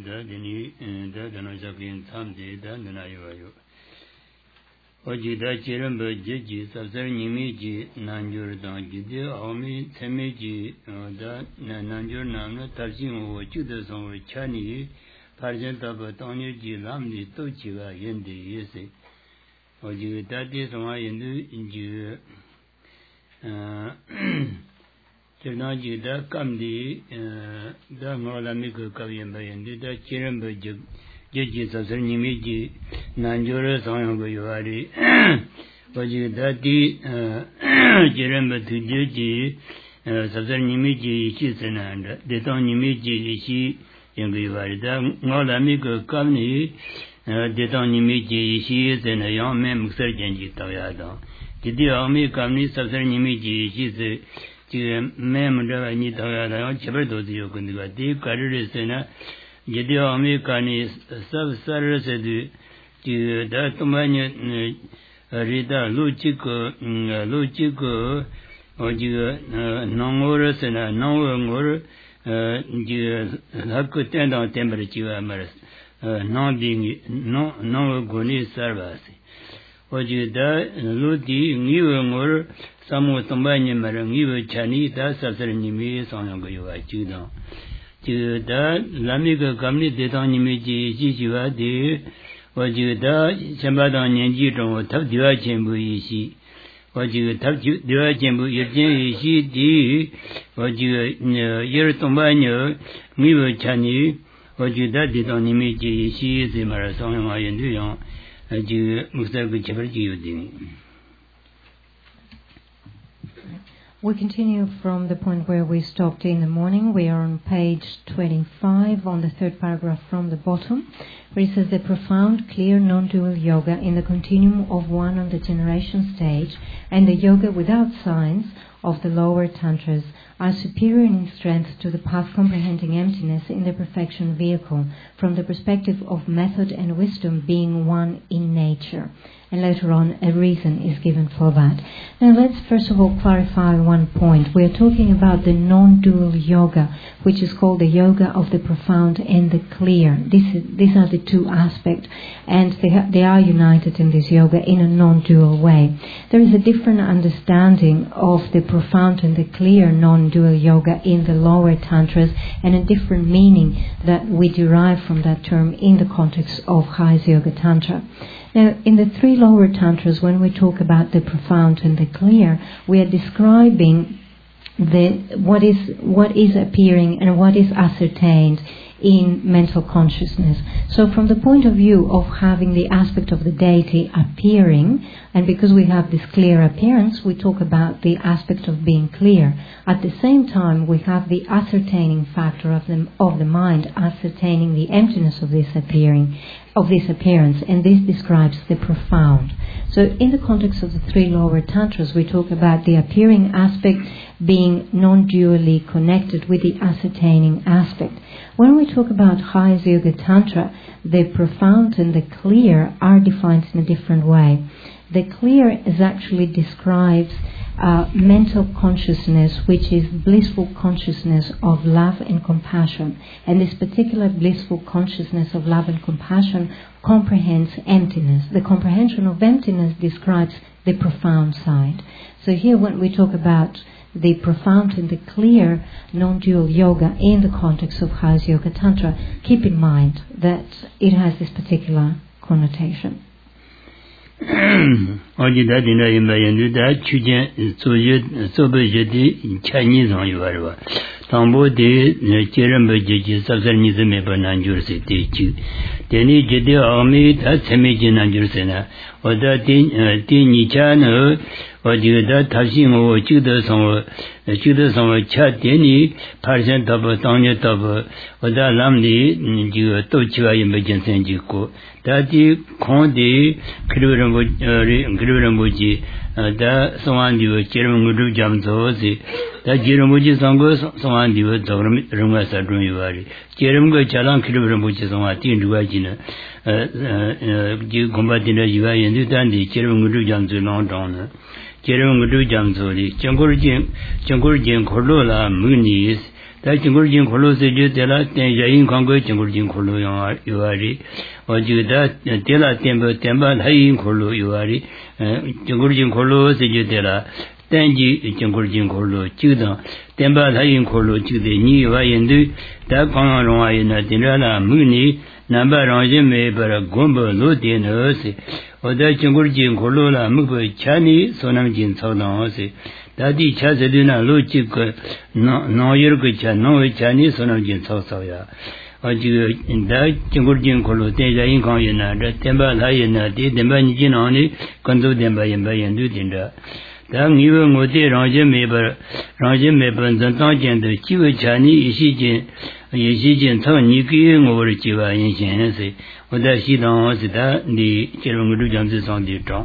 Dini, Dadanajakin, Tamdi, Dandanayo. Ojida Chiramba Jiji, Sasar Nimiji, Nanjurdan, Gidi, Omi, Temiji, Nanjur Namna, Tajim, Judas, Chani, Parjanta, Tony, Lamdi, Tochiva, Yendi, Yesi. Ojida, this one in Chirnaji, the Kamdi, the Molamiko Kavian Bayan, the Chiramba Jiji, Sasar Nimiji, Nanjura, Sangoyari, Ojidati, Chiramba to Jiji, Sasar Nimiji, Chisananda, the Ton Nimiji, she, Yanguari, the Molamiko Kamni, the Ton Nimiji, she is in a young man, Sergeant Toyada. Did Omi Kamni, Sasar Nimiji, she's Member Nitoya, Cheberto, you can do a deep career sena. Jedio Americani sub service to that many Rita Lucico, or you non-orders and a non-order, you have to tend on temperature, non being no good service. Or you that Ludi, new or some with somebody marrying you Chinese, that's a certain image on your Judo. To that Lamica community on image, Jishua, dear, or you that Shambadan and Jidon or Tap Duachambu Ishi, or you tap Duachambu Ishi, dear, or you Yertombano, Miva Chani, or you that did on image, she is a marathon and Duyon. We continue from the point where we stopped in the morning. We are on page 25 on the third paragraph from the bottom, where it says the profound, clear, non-dual yoga in the continuum of one on the generation stage and the yoga without signs of the lower tantras are superior in strength to the path comprehending emptiness in the perfection vehicle from the perspective of method and wisdom being one in nature. And later on a reason is given for that. Now let's first of all clarify one point. We are talking about the non-dual yoga, which is called the yoga of the profound and the clear. These are the two aspects, and they are united in this yoga in a non-dual way. There is a different understanding of the profound and the clear non-dual yoga in the lower tantras, and a different meaning that we derive from that term in the context of Hatha Yoga Tantra. Now, in the three lower tantras, when we talk about the profound and the clear, we are describing what is appearing and what is ascertained in mental consciousness. So from the point of view of having the aspect of the deity appearing, and because we have this clear appearance, we talk about the aspect of being clear. At the same time, we have the ascertaining factor of the mind, ascertaining the emptiness of this appearance, and this describes the profound. So in the context of the three lower tantras, we talk about the appearing aspect being non-dually connected with the ascertaining aspect. When we talk about Hatha Yoga Tantra, the profound and the clear are defined in a different way. The clear is actually describes mental consciousness, which is blissful consciousness of love and compassion. And this particular blissful consciousness of love and compassion comprehends emptiness. The comprehension of emptiness describes the profound side. So here when we talk about the profound and the clear non-dual yoga in the context of Hatha Yoga Tantra, keep in mind that it has this particular connotation. Ojida dina imbayandu da chujen sobe Chinese on you Tambo de Cheramba Jiji Sasar Nizame Bananjur City. Deni Jedi Army, that's Semijin Anjursena, or that Dini Chano, or that Tashing or Judas on Chat Deni, Parson Taba, Tanya Taba, or that Lamdi, you Tochua emergency and Jiko. That is Condi, Krirambuji, that someone you Jeremy Guru Jamzozi, that Jeremy Sangos, someone you Rungas at Runuari. Jeremy Chalan Krirambuji on a teen Duagina, you combating a Yuva and Dutandi, Jeremy Guru Jamzu London, Jeremy Guru Jamzoli, Jangurjin Corolla, Muniz, 다 중국진 콜로스 제라 대야인 광고 중국진 콜로 요아리 어지다 데라 템바 하인 콜로 요아리 중국진 콜로스 제라 땡지 중국진 콜로 지다 템바 하인 콜로 지데 니와인데 다 광화롱아이나 디라나 무니 남바랑진 메바라 곰보 로데너스 어다 중국진 콜로라 무고 차니 소남진 서나오스 다디 차세드나 로직 노여그 차 노의 차니 소남진 서서야 어지 다 중국진 콜로 대자인 강이나 템바 하이나 디덴바니진 아니 건도 덴바연바연도 딘다 당 이번 어디 랑진 메번 전당진도 지의 차니 이시진 처니기 오를 지와 인신에서 어다 시당스다 니 제롱을 장지상디 정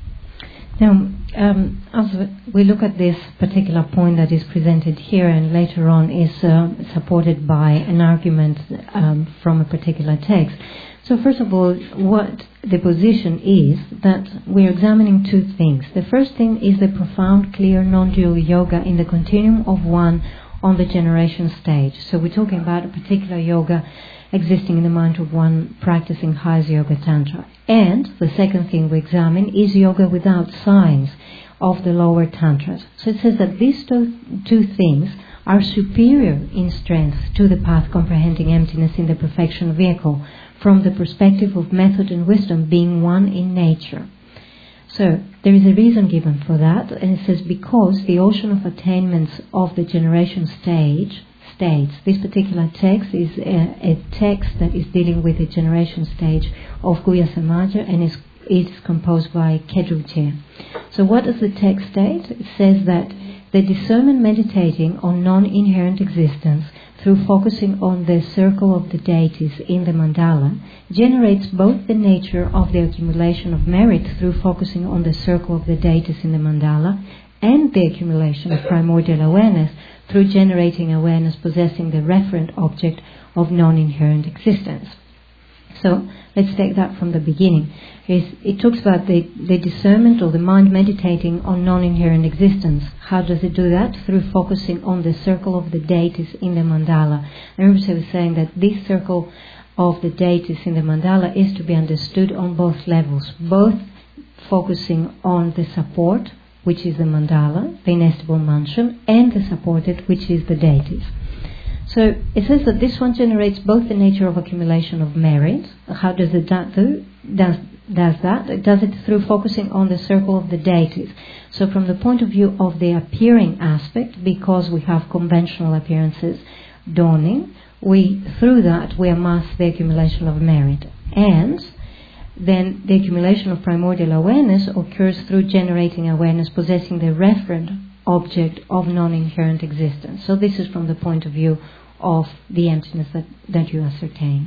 Now, as we look at this particular point that is presented here and later on is supported by an argument from a particular text. So first of all, what the position is that we're examining two things. The first thing is the profound, clear, non-dual yoga in the continuum of one on the generation stage. So we're talking about a particular yoga existing in the mind of one practicing Hatha Yoga Tantra. And the second thing we examine is yoga without signs of the lower tantras. So it says that these two things are superior in strength to the path comprehending emptiness in the perfection vehicle from the perspective of method and wisdom being one in nature. So there is a reason given for that, and it says because the ocean of attainments of the generation stage states. This particular text is a text that is dealing with the generation stage of Guhya Samaja and is composed by Kedrugje. So what does the text state? It says that the discernment meditating on non-inherent existence through focusing on the circle of the deities in the mandala generates both the nature of the accumulation of merit through focusing on the circle of the deities in the mandala and the accumulation of primordial awareness through generating awareness possessing the referent object of non-inherent existence. So let's take that from the beginning. It talks about the discernment or the mind meditating on non-inherent existence. How does it do that? Through focusing on the circle of the deities in the mandala. And Rinpoche was saying that this circle of the deities in the mandala is to be understood on both levels, both focusing on the support, which is the mandala, the inestimable mansion, and the supported, which is the deities. So it says that this one generates both the nature of accumulation of merit. How does it do? Does that? It does it through focusing on the circle of the deities. So from the point of view of the appearing aspect, because we have conventional appearances dawning, through that we amass the accumulation of merit. And then the accumulation of primordial awareness occurs through generating awareness possessing the referent object of non-inherent existence. So this is from the point of view of the emptiness that you ascertain.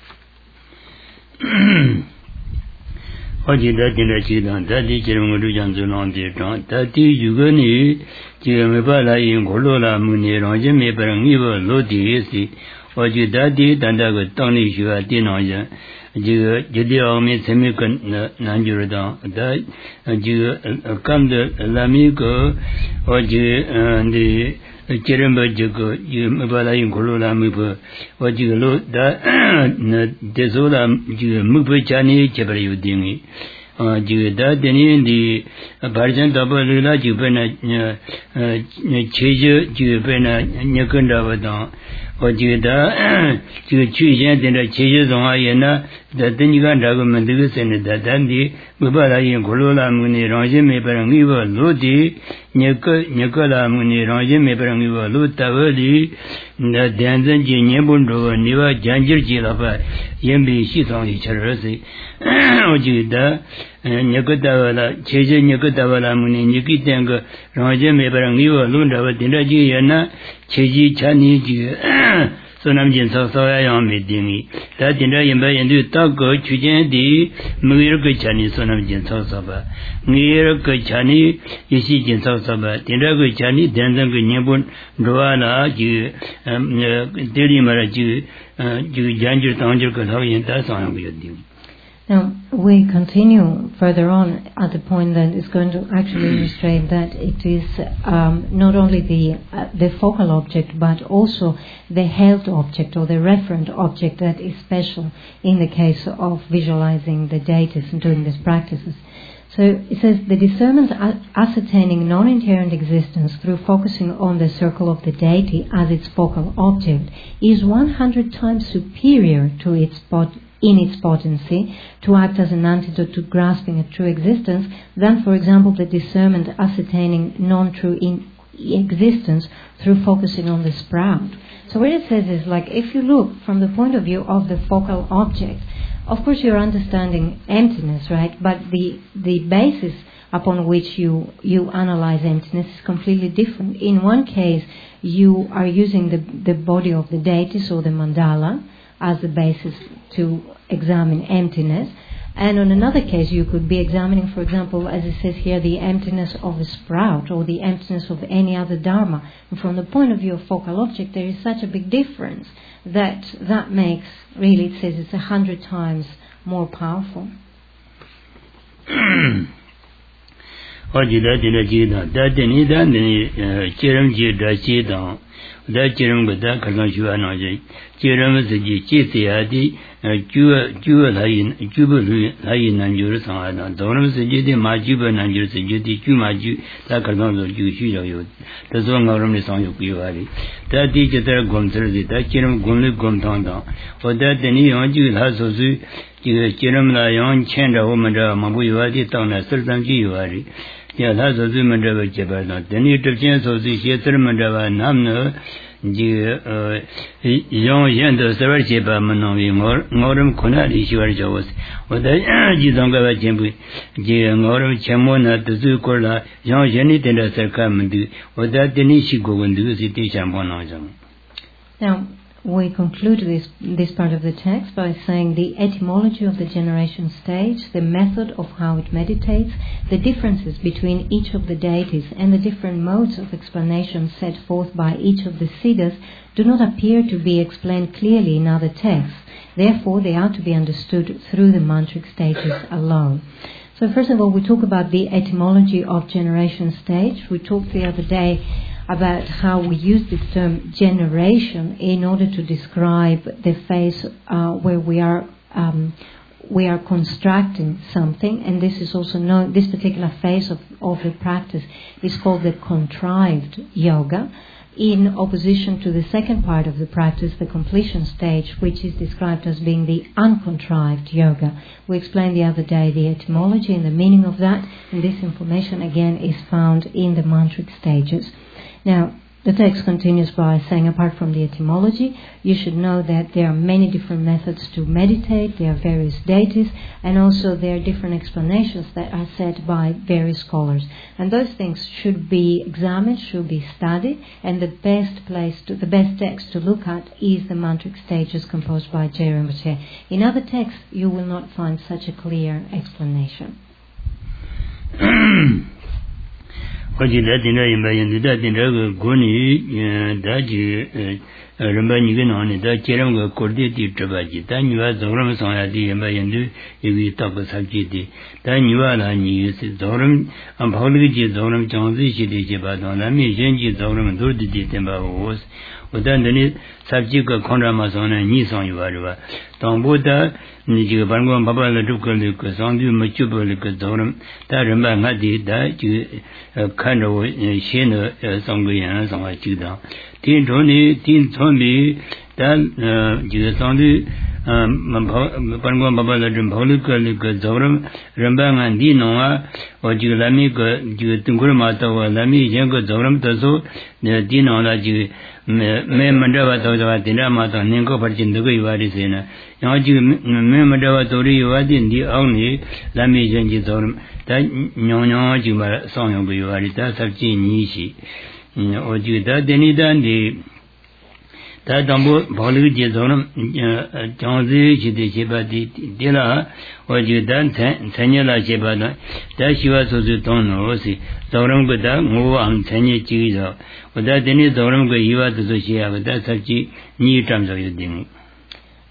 Jeremba Jago, you Mabala in Kolola Mubu, or Jigolo, Desola, Mubu Chani, Chebayu Dimi. Jigada, Deni, the Barjan Dabala, Jubena, Cheja, Jubena, Nyakunda Vadan, or Jigada, Chujan, and the Chejas on Ayana, that then you got Dagomandugus and that Dandi, Mabala in Kolola Muni, Rajan, Mebarangiva, Lodi. Nikola Muni Rajan Mebarangiva Lutavadi, the Danzan Jinebundo, Niva Janjir Jilapa, Yembi Shitong Charasi, Ojida, Nikotavala, Cheja Nikotavala Muni, Nikitanga, Rajan Mebarangiva Lunda, Dinaji Yana, Cheji Chani, Sonamjin Sasayam Medini, that in Rayamba and do Tago, Chujandi, Miracle Chani, Sonamjin Sasaba, Miracle Chani, Yishijin Sasaba, Tinago Chani, Danzang Nibun, Doana, Delimara, Janjur Tanjur Katayan, that's on with you. Now, We continue further on at the point that is going to actually illustrate that it is not only the focal object but also the held object or the referent object that is special in the case of visualizing the deities and doing these practices. So it says the discernment ascertaining non-inherent existence through focusing on the circle of the deity as its focal object is 100 times superior to its potency to act as an antidote to grasping a true existence than, for example, the discernment ascertaining non-true existence through focusing on the sprout. So what it says is, like, if you look from the point of view of the focal object, of course you're understanding emptiness, right? But the basis upon which you analyze emptiness is completely different. In one case, you are using the body of the deities or the mandala as the basis to examine emptiness. And on another case, you could be examining, for example, as it says here, the emptiness of a sprout or the emptiness of any other dharma. And from the point of view of focal object, there is such a big difference that makes, really, it says it's 100 times more powerful. That Jerem with that Kalanshua Noji. Jerem is the Chithiadi, Jubilee, Hayin and Jurusana. Donum is the Jidi, Majuban and Judi, Jumaju, that Kalano Jushu. The song of Romney song of Pivari. That teacher there gone through the that Jerem Gunlip Gontanda. For that the Neon has also Jerem Lion, Chanda, woman, Mabuadi, town, a certain Givari. Yeah, that's a woman driver Jabana. Then you took chance of the Sheterman driver, Namno, young Yendo, Sarah Jeba Manovi, Morum Konadi, she was yours. But the Jizonga Jembu, Morum Chamona, the Zukola, young Jenny Tenda Circumdu, or that the Nishi go and do the Tishambono. Now, we conclude this part of the text by saying the etymology of the generation stage, the method of how it meditates, the differences between each of the deities, and the different modes of explanation set forth by each of the siddhas do not appear to be explained clearly in other texts. Therefore, they are to be understood through the mantric stages alone. So first of all, we talk about the etymology of generation stage. We talked the other day about how we use this term generation in order to describe the phase where we are constructing something, and this is also known. This particular phase of the practice is called the contrived yoga, in opposition to the second part of the practice, the completion stage, which is described as being the uncontrived yoga. We explained the other day the etymology and the meaning of that, and this information again is found in the mantric stages. Now, the text continues by saying, apart from the etymology, you should know that there are many different methods to meditate, there are various deities, and also there are different explanations that are set by various scholars. And those things should be examined, should be studied, and the best text to look at is the mantric stages composed by J. Rinpoche. In other texts, you will not find such a clear explanation. What you let in that in the Guni, that you remember on it, that Jerem Corditi Trabaji, then you are the Roman on a day and by and do if we talk with Sakiti. Then you are an use Zorum and Poligi Zorum Johnsi, Jibadon, and me, Genji Zorum and Dodi Timber was. But then the subject of Condramason and Nison you are. Don't put that, Nijibango, Papa, the Ducal, because on you mature because Zorum, that remember that you kind of Shena Songian, some like you down. Tin Tony, then you only Pango Papa, the Polical, Zorum, Rembang and Dinoa, or you let me go, you Tungurmata, or let me Jango Zorum, Tazo, the Dino that you. Mandava Toda Dinamata, Ninko Parchindugu Vadisina. Now you Mandava Tori Vadin, the only Lami Janjizorum, that Nyono Juma song of Vadita, Sarchi Nishi. Or you that Denidan, the that Dambo Poligizorum, Johnzi, Chibati, Dilla, or you done Tanyala Chibana, that she was also Tono, Zorum Gada, move on Tanya Chiza. Without any Zorum Gaiva to Socia, that's such new terms of your thing.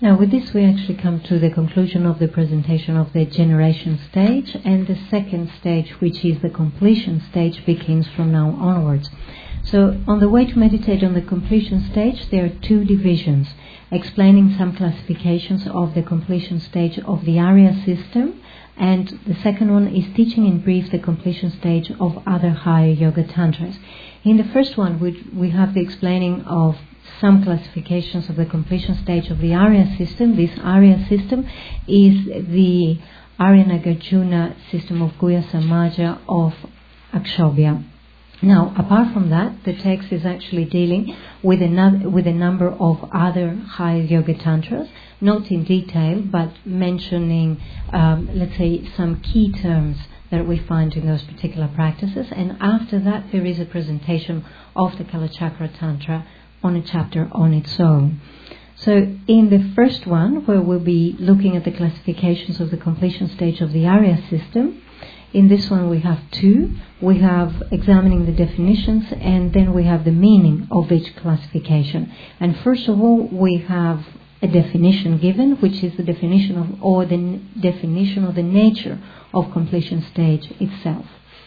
Now, with this, we actually come to the conclusion of the presentation of the generation stage, and the second stage, which is the completion stage, begins from now onwards. So, on the way to meditate on the completion stage, there are two divisions, explaining some classifications of the completion stage of the Arya system, and the second one is teaching in brief the completion stage of other higher yoga tantras. In the first one, we have the explaining of some classifications of the completion stage of the Arya system. This Arya system is the Arya Nagarjuna system of Guhya Samaja of Akshobhya. Now, apart from that, the text is actually dealing with a number of other higher yoga tantras, not in detail, but mentioning, let's say, some key terms that we find in those particular practices. And after that, there is a presentation of the Kalachakra Tantra on a chapter on its own. So in the first one, where we'll be looking at the classifications of the completion stage of the Arya system, in this one we have two. We have examining the definitions, and then we have the meaning of each classification. And first of all, we have a definition given, which is the definition of, or the definition of the nature of completion stage itself.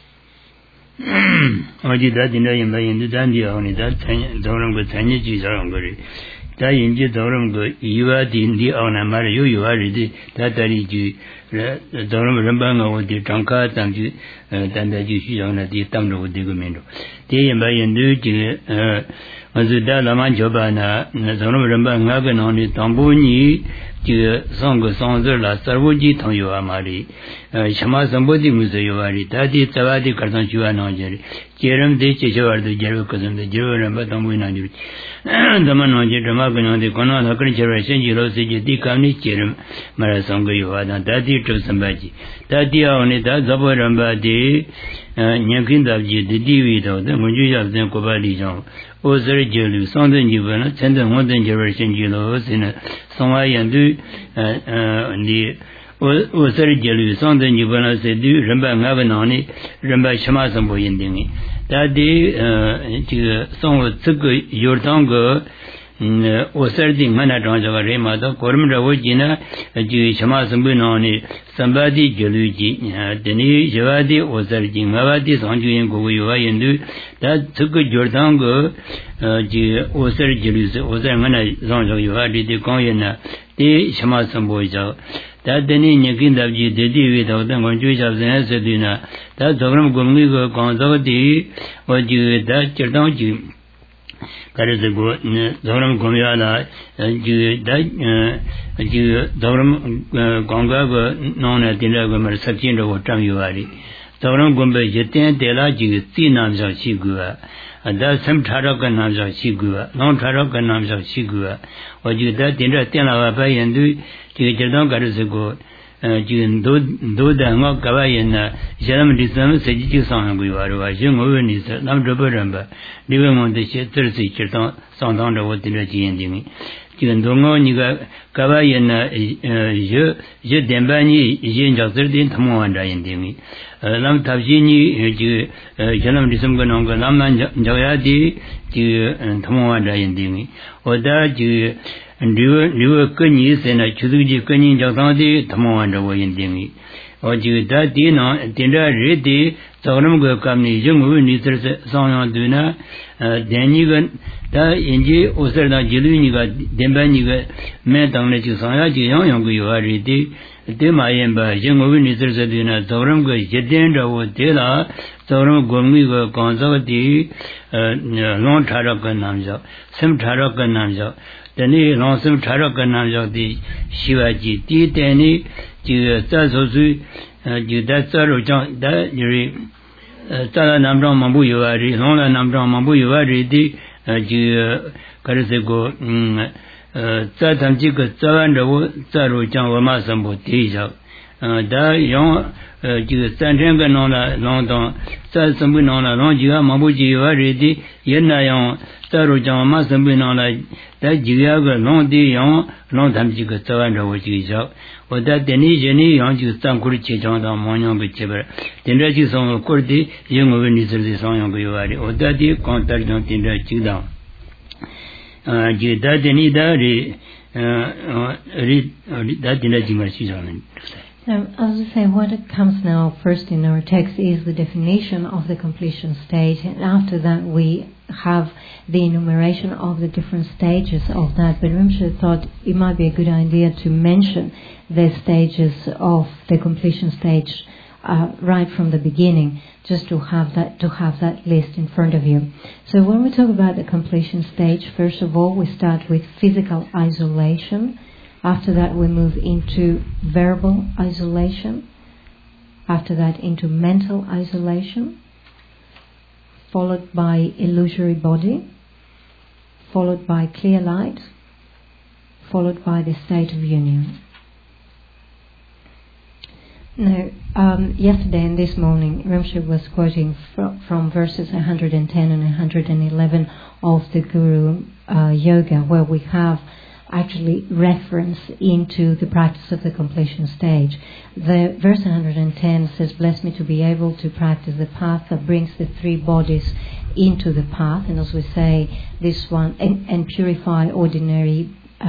Da yinji dhoram go yuwa di ndi auna mara yu yuwa ridi da dari ju dhoram ramba nga wadi changka tam ju tanda ju shu yana di tamra wadi go mendo di yinba yindu ji mazu da lama joba na dhoram ramba nga ga nani tambu ni ji sanga sangzir la sarvo ji tang yuwa mari shama sambo di musa yuwa ri da di tsawa di kartan shuwa na jari jeram di chishawar du jerwa kazam di jerwa ramba tambu na jari dhamma nāñjī dhamma kañāṅdi kañā lakari charvā shanjī lo sīcī tī kāmni chiram mara sāṅga yuvādāṅ tātī chok sambhājī tātī āvani tā zabha rambhādī ñaṅkīn dāvjī tī vī tāvā mūñjū yāvzāṅ kubhā lī chāṅ o sar jīlū sāṅdāṅ jīvāna cāndā ngōdāṅ charvā shanjī lo sīna sāṅvā yāndu o sar jīlū sāṅdāṅ jīvāna sīdhū rambhā ngāva nāni rambhā shamā sāṅbho yindhīngi tādi sāṅgā tsukka yortāṅga osardi ngana tāṅsaka re mātā koram rāvo jīna shamā sāṅbho nāni sambhādi jīlū jī tani shavādi osardi ngāvādi sāṅchū yin kogu yuwa yindu tā tsukka yortāṅga osar jīlū sā osar ngana tāṅsaka yuwa rīti kāṅyana tī shamā sāṅbho yā tā tani ñakin dāvjī tētī vī tāwa tā ngāñchū shabsāyā sadhū na tā sākaram gōmgī gā kāṅsāka tī wā jī tā chirtāṅ jī kārisa gō sākaram gōmyā na jī tā jī sākaram kāṅgā gā nāna tīnrā gā mara sabchīn rā gō tāṅ yuwa rī sākaram gōmbā yatāyā tēlā jī tī nāmsā shī guwa tā sam thārā kā nāmsā shī guwa nāṅ thārā kā nāmsā shī guwa wā jī tā tīnrā tēlā wā pā yandu 지금 가르치고 지금 도다가 가와이나 사람 리스는 세지지 상하고 와르와 정어원이 남저버런 바 리베몬데 셰트르스 있던 상당도 어디를 지인딩이 지금 동어니가 가와이나 저 덴바니 이jen자들이 탐원한다인딩이 남 답신이 지 사람 리스는 거는 남만 저야디 지 탐원한다인딩이 어다 지 리워 끈이 세나 주두지 끈이 작성하디 담아한다고 인딩이 어지다 디나 딘다 리디 저놈 그 감니 정의 니스르 상황되나 대니가 다 인지 오서나 지루니가 덴바니가 매당내 지상야지 영영구 요아리디 대마연바 정의 니스르서디나 저놈 그 제된다고 되라 저놈 공미가 간사디 롱타라가 남자 샘타라가 남자 tani langsam thara karna jagdi shivaji ti tani ji sa so su ji da sa ro jang da ji sa nam rang mambu yuari long la nam rang mambu yuari di ji karse go sa tam ji ka sa wan ro sa ro jang wa ma sam bo ti ja da yong ji san chen ka nong la long dong sa sam bu nong la long ji ga mambu ji yuari di yen na yong sa ro jang ma sam bu nong la 다 지야가 농디용 농담지가 저완로 지죠 어다 데니 제니 양지 땅구리 제정다 모뇽게 제버 덴라지성 코르디 영어의 니들이 성용고 요아리 어다디 콘타르정 덴라 지다 지다 데니다리 read that in a Jimashi. Now, as I say, what comes now first in our text is the definition of the completion stage, and after that we have the enumeration of the different stages of that. But Rinpoche thought it might be a good idea to mention the stages of the completion stage right from the beginning, just to have that list in front of you. So when we talk about the completion stage, first of all we start with physical isolation. After that we move into verbal isolation. After that into mental isolation, followed by illusory body, followed by clear light, followed by the state of union. Now, yesterday and this morning, Rinpoche was quoting from verses 110 and 111 of the Guru Yoga, where we have actually reference into the practice of the completion stage. The verse 110 says, "Bless me to be able to practice the path that brings the three bodies into the path," and as we say, this one, and purify ordinary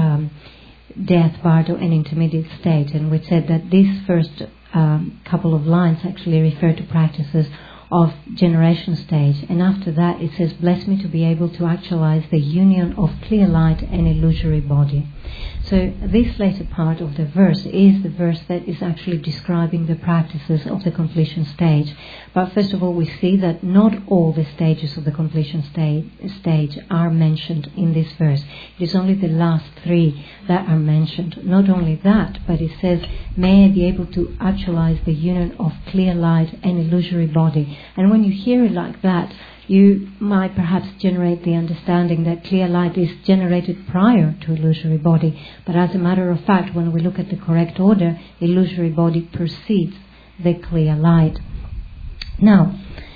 death, bardo, and intermediate state. And we said that this first couple of lines actually refer to practices of generation stage, and after that it says, "Bless me to be able to actualize the union of clear light and illusory body." So this later part of the verse is the verse that is actually describing the practices of the completion stage. But first of all, we see that not all the stages of the completion stage are mentioned in this verse. It is only the last three that are mentioned. Not only that, but it says, "May I be able to actualize the union of clear light and illusory body." And when you hear it like that, you might perhaps generate the understanding that clear light is generated prior to illusory body. But as a matter of fact, when we look at the correct order, illusory body precedes the clear light. Now,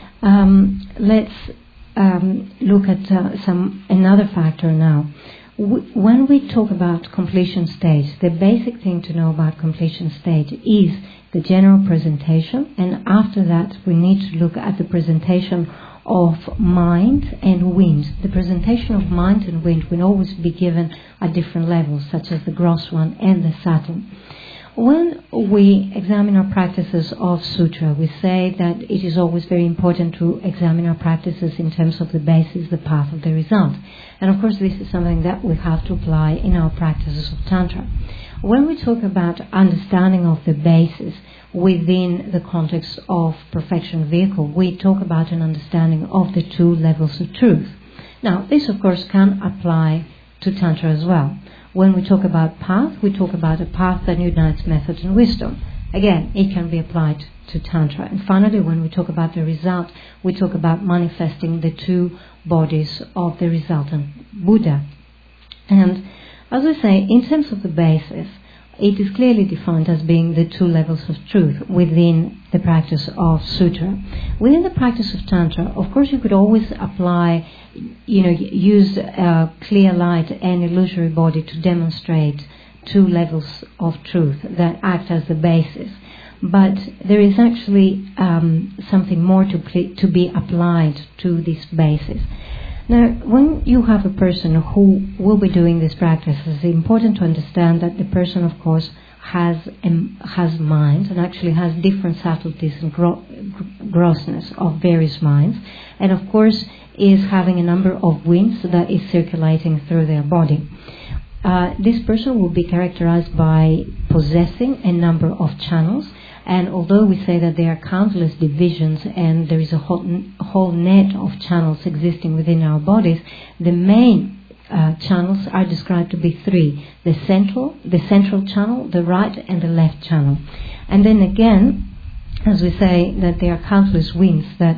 let's look at another factor now. When we talk about completion stage, the basic thing to know about completion stage is the general presentation, and after that we need to look at the presentation of mind and wind. The presentation of mind and wind will always be given at different levels, such as the gross one and the subtle. When we examine our practices of sutra, we say that it is always very important to examine our practices in terms of the basis, the path of the result. And of course this is something that we have to apply in our practices of Tantra. When we talk about understanding of the basis within the context of perfection vehicle, we talk about an understanding of the two levels of truth. Now, this of course can apply to Tantra as well. When we talk about path, we talk about a path that unites method and wisdom. Again, it can be applied to Tantra. And finally, when we talk about the result, we talk about manifesting the two bodies of the resultant Buddha. And as I say, in terms of the basis, it is clearly defined as being the two levels of truth within the practice of Sutra. Within the practice of Tantra, of course you could always apply, use clear light and illusory body to demonstrate two levels of truth that act as the basis. But there is actually something more to be applied to this basis. Now, when you have a person who will be doing this practice, it's important to understand that the person, of course, has minds and actually has different subtleties and grossness of various minds, and of course is having a number of winds that is circulating through their body. This person will be characterized by possessing a number of channels. And although we say that there are countless divisions and there is a whole net of channels existing within our bodies, the main channels are described to be three: the central channel, the right and the left channel. And then again, as we say that there are countless winds, there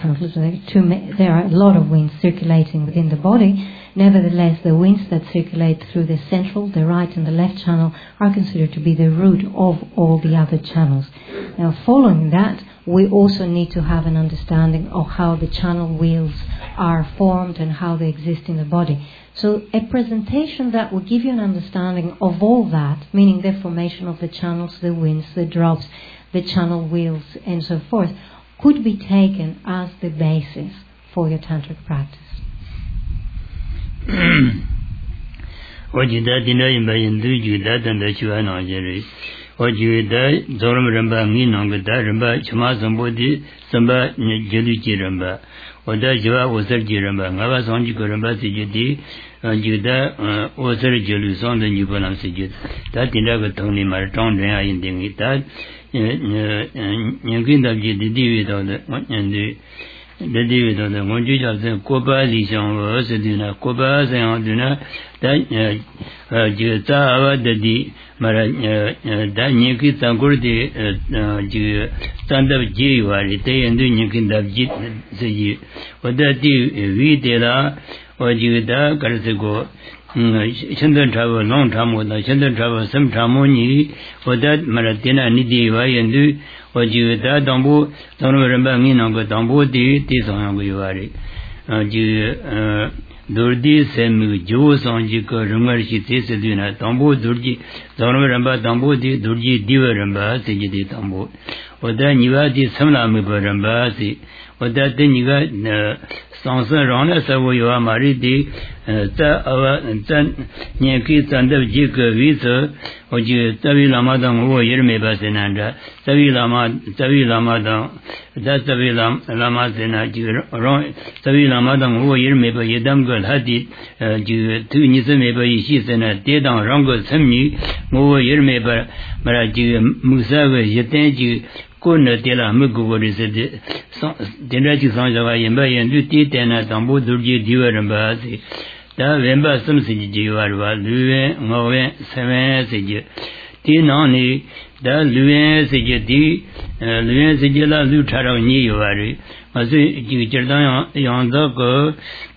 are a lot of winds circulating within the body. Nevertheless, the winds that circulate through the central, the right and the left channel are considered to be the root of all the other channels. Now, following that, we also need to have an understanding of how the channel wheels are formed and how they exist in the body. So a presentation that will give you an understanding of all that, meaning the formation of the channels, the winds, the drops, the channel wheels and so forth, could be taken as the basis for your tantric practice. Ojida Dina in Duju that and the Chuana Jerry. Ojuda, Zoram Ramba, Ninanga, Ramba, Chamasambodi, Samba, Jeluchi Ramba. Oda Java was a Jiramba, Nava Sanji Kuramba Sijiti, Juda, Oser Jelus on the Nubalam Sijit. That in the Tony Marathon, in the that, Yankin of the David and the David on the Monju of the Copa, Lishon, Sedina, Copa, and Duna, that Juta, the Daniki Tangurdi, stand up G, and doing in the G. What that we did, or Juda, Karasego. Chandra travel long time with the Chandra travel some tramoni, or that Maratina Nidi, and do or you that Dambo, don't remember in on Dambo, this on Guivari. Durdi Semu, Joes on Jiko, Rumor, she tasted in a Dambo, Durdi, don't remember Dambo, Durdi, Diva Ramba, Sejidi Dambo. Or then you had this Samla Rambasi, or that then you got Sansa Rana, so you are married, Yankee Sanda Jika Visa, or you Tavi Lamadan, who are Yerme Basinanda, Tavi Lamadan, that's Tavi Lamadana, Tavi Lamadan, who are Yerme, Yadam girl had it, two Nisame, she's in a dead on Rango Samni, Moa Yerme, Maraji, Musaga, Yatanji. Couldn't tell a Mugu what is it. The Raji songs of Ayamba and Duty and a Tambo Durji Diva and Basi. The Vemba some Sijiva, Lue, Moe, Seven Sij. Tinoni, the Lue Sijati, Lue Sijala Lutaro Nivari. As you Jordan Yondoko,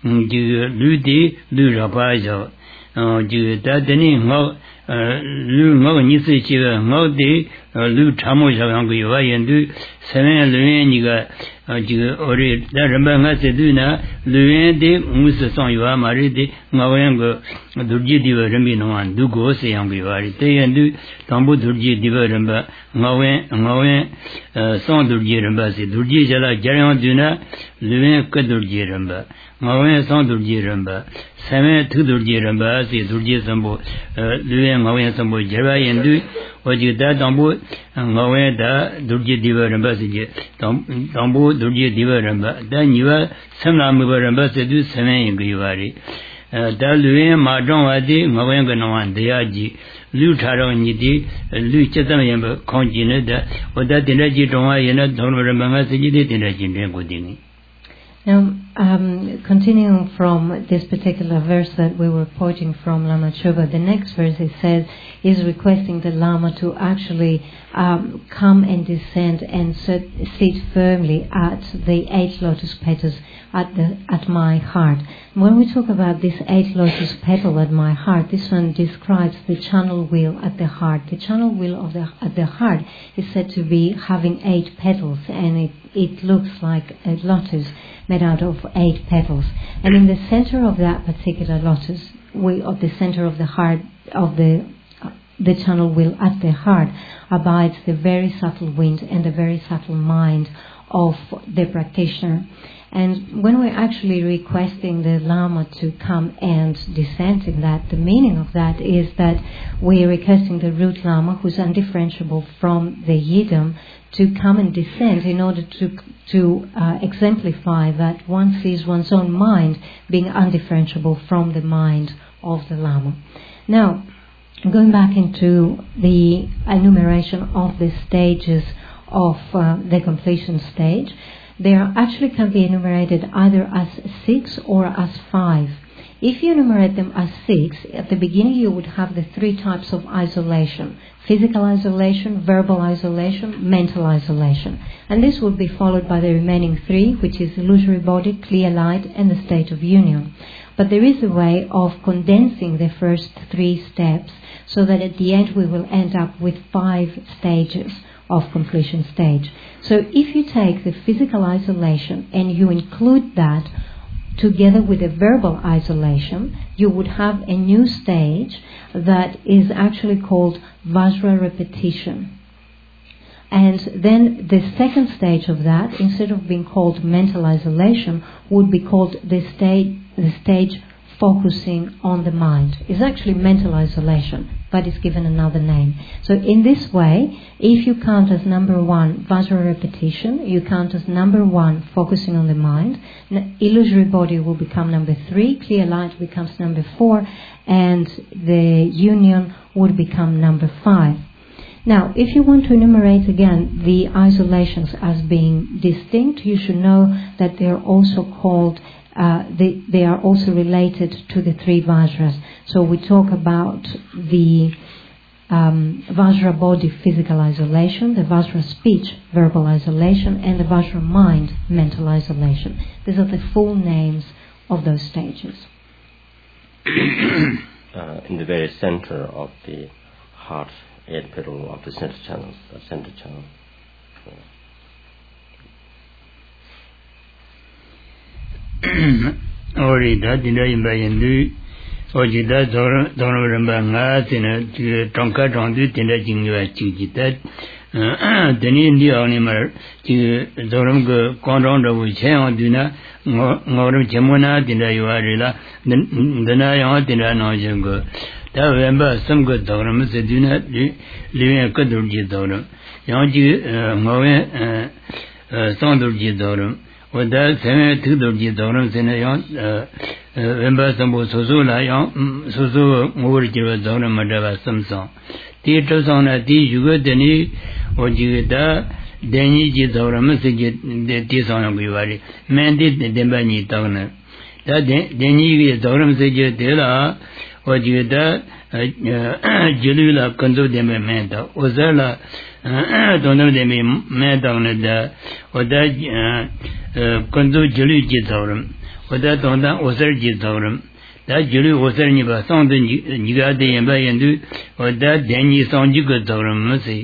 Ludi, Lurapajo. You that any Lu Mo Nisi Modi, Lu Tamo Shavangu, and do Seven Lueniga, or Rambanga Seduna, Luen de Musa Yua Maridi, Mawango, Durji Diva Rambino, and do go say Anguivari, and do Tambu Durji Diva Ramba, Mawen, Son Durji Rambasi, Durji Jala, Jarion Duna, Luen Kadurji Ramba. Mawen Son Durji Ramba, Seven to Durji Ramba, Durji Sambo, Luen Mawen Sambo, Java and do what you that Dambo, and Mawen da Durji Diva Ramba, Dambo Durji Diva Ramba, then you are some Lamuva Ramba, do Seven in Guivari. Da Luen Madron Adi, Mawen Ganoan, Deaji, Lu Taro Nidi, Lu Chatam Conjina, or that the Raji Doma, Don Rambanga, the Raji Godini. Now, continuing from this particular verse that we were quoting from Lama Choba, the next verse it says is requesting the Lama to actually come and descend and sit firmly at the 8 lotus petals at my heart. When we talk about this 8 lotus petal at my heart, this one describes the channel wheel at the heart. The channel wheel at the heart is said to be having 8 petals, and it looks like a lotus made out of 8 petals. And in the center of that particular lotus, of the center of the heart, of the channel wheel at the heart, abides the very subtle wind and the very subtle mind of the practitioner. And when we're actually requesting the Lama to come and descend in that, the meaning of that is that we're requesting the root Lama, who's undifferentiable from the Yidam, to come and descend in order to exemplify that one sees one's own mind being undifferentiable from the mind of the Lama. Now, going back into the enumeration of the stages of the completion stage, they actually can be enumerated either as 6 or as 5. If you enumerate them as 6, at the beginning you would have the 3 types of isolation: physical isolation, verbal isolation, mental isolation. And this will be followed by the remaining 3, which is illusory body, clear light, and the state of union. But there is a way of condensing the first 3 steps so that at the end we will end up with 5 stages of completion stage. So if you take the physical isolation and you include that together with the verbal isolation, you would have a new stage that is actually called Vajra repetition. And then the second stage of that, instead of being called mental isolation, would be called the stage focusing on the mind. It's actually mental isolation, but it's given another name. So in this way, if you count as number 1 Vajra repetition, you count as number 1 focusing on the mind, illusory body will become number 3, clear light becomes number 4, and the union would become number 5. Now, if you want to enumerate again the isolations as being distinct, you should know that they are also called they are also related to the 3 Vajras. So we talk about the Vajra body physical isolation, the Vajra speech verbal isolation, and the Vajra mind mental isolation. These are the full names of those stages. In the very center of the heart, 8 petal of the center channel. Orida dinda imba yendu ojida dono ramba nga sina tonka tondu dinda jingwa chijita deni indi awni mar ji doram go kondong da wu chen duna ngoram chemona dinda yuarila dana yang dinda no jengo da wemba samgo doram se duna liwen ko durji doram yang ji ngowen sondur ji doram Oda seme tudurji doram sene yang wemba sambo susu la yang susu ngor jiwa doram madaba samsong. Ti tosong na ti yugo deni oji da deni ji doram se ji ti song yang kuiwari. Mendi demba ni tagna. Da deni ji doram se ji de la oji da jilu la kanzo demba menda. Oza la donam demi menda da oda kundu jilu ji tauram, oda donda osar ji tauram, da jilu osar nipa sangdu niga de yinpa yendu, oda denyi sangji ka tauram masi,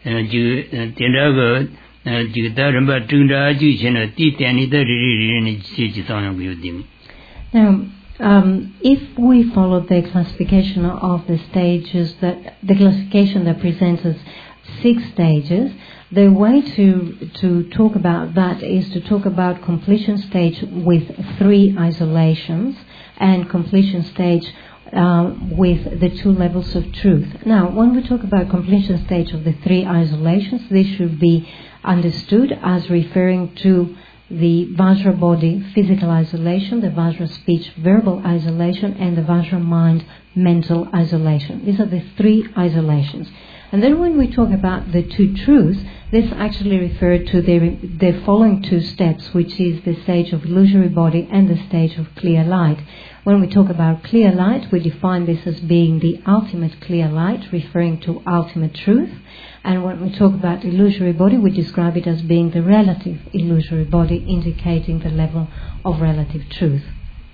tenda ka jigda rinpa chungda ji shena ti teni da riri ni ji sangyang kuyo dimi. Now, if we follow the classification of the stages, the classification that presents us 6 stages, the way to talk about that is to talk about completion stage with 3 isolations and completion stage with the 2 levels of truth. Now, when we talk about completion stage of the 3 isolations, this should be understood as referring to the Vajra body physical isolation, the Vajra speech verbal isolation, and the Vajra mind mental isolation. These are the 3 isolations. And then when we talk about the 2 truths, this actually refers to the following 2 steps, which is the stage of illusory body and the stage of clear light. When we talk about clear light, we define this as being the ultimate clear light, referring to ultimate truth. And when we talk about illusory body, we describe it as being the relative illusory body, indicating the level of relative truth.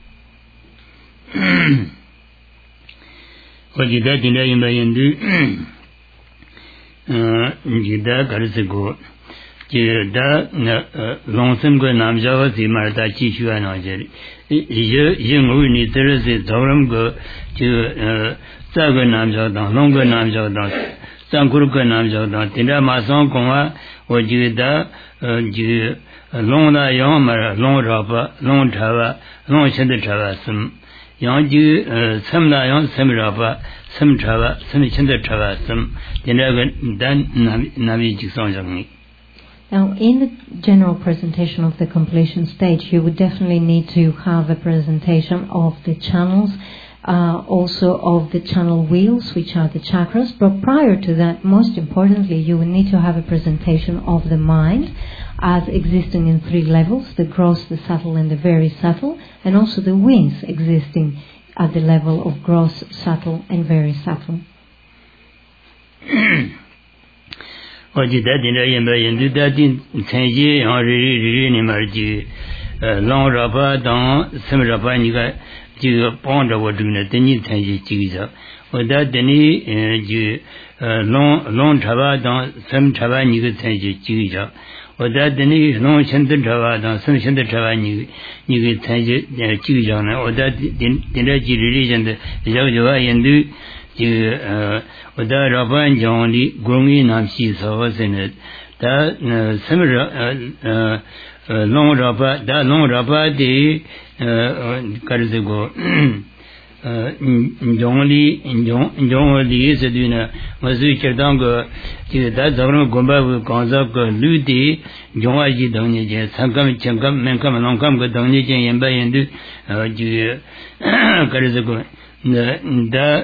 Jida karisigo jida longsam go namjawa si marta chi shua na jeri ye ngui ni terese thoram go ju sa go namjawa da long go namjawa da sangkuru go namjawa da tinda ma song kongwa o jida ju long da yong ma long rapa long thawa long chen de thawa sim yang ji sam la yang sam rapa sam thawa sam chen de thawa sim tinda go dan nabi ji song jang. Now, in the general presentation of the completion stage, you would definitely need to have a presentation of the channels, also of the channel wheels, which are the chakras. But prior to that, most importantly, you will need to have a presentation of the mind as existing in 3 levels, the gross, the subtle, and the very subtle, and also the winds existing at the level of gross, subtle, and very subtle. Oji da dinda yinba yindu da din tenji yang riri ni mar ji long rapa dang sim rapa niga ji pong da wadu na tenji tenji ji za oda deni ji long chaba dang sim chaba niga tenji ji za oda deni long chen chaba dang sim chen chaba niga tenji ji za na oda dinda ji riri janda yag jawa yindu oda raban jangli gungi namshi sawa sene da samra long rapa da long rapa de karzego jongli seduna mazu cherdang go ji da zawrang gomba gongza go lu de jongwa ji dangni je sangam changam menkam longkam go dangni je yemba yendu ji karzego da